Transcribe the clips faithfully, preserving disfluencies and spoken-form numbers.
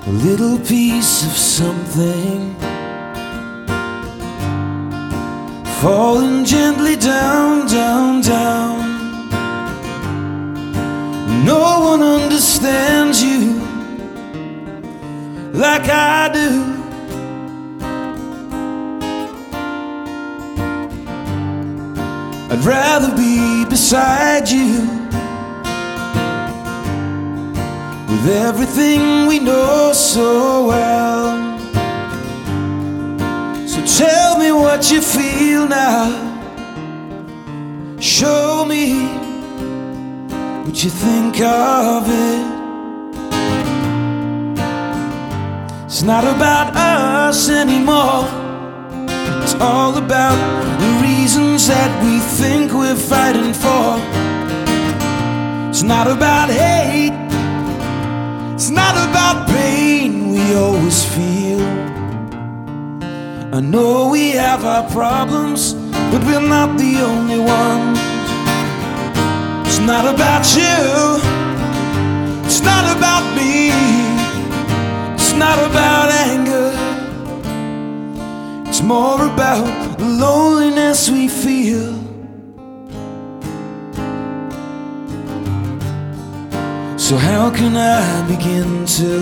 a little piece of something falling gently down, down, down. No one understands you like I do. I'd rather be beside you with everything we know so well. So tell me what you feel now. Show me what you think of it. It's not about us anymore. It's all about the reasons that we think we're fighting for. It's not about hate. It's not about pain we always feel. I know we have our problems, but we're not the only ones. It's not about you. It's not about me. It's not about anger. It's more about the loneliness we feel. So how can I begin to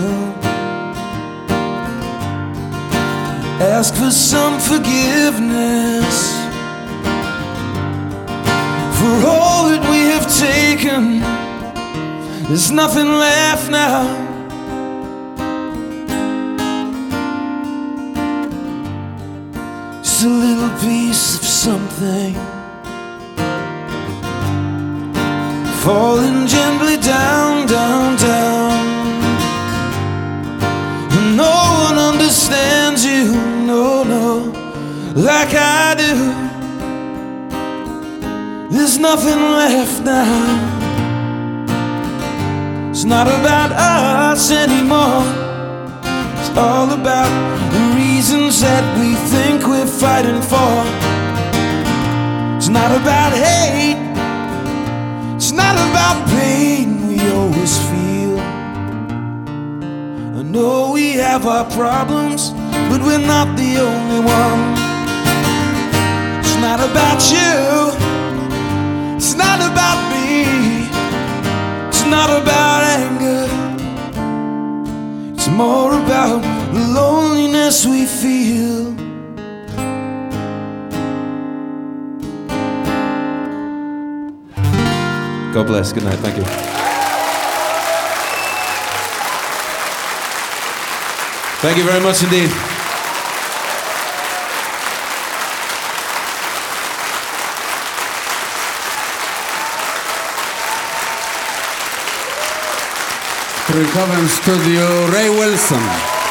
ask for some forgiveness for all that we have taken? There's nothing left now. Just a little piece of something falling gently down, down, down. And no one understands you, no, no, like I do. There's nothing left now. It's not about us anymore. It's all about the reasons that we think we're fighting for. It's not about hate. It's not about pain we always feel. I know we have our problems, but we're not the only one. It's not about you. It's not about me. It's not about anger. It's more about the loneliness we feel. God bless. Good night. Thank you. Thank you very much indeed. Recover Studio, Ray Wilson.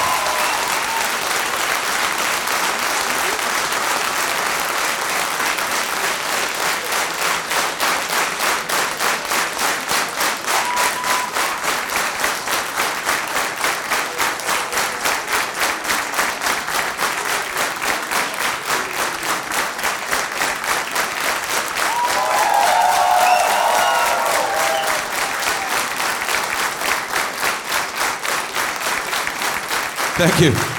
Thank you.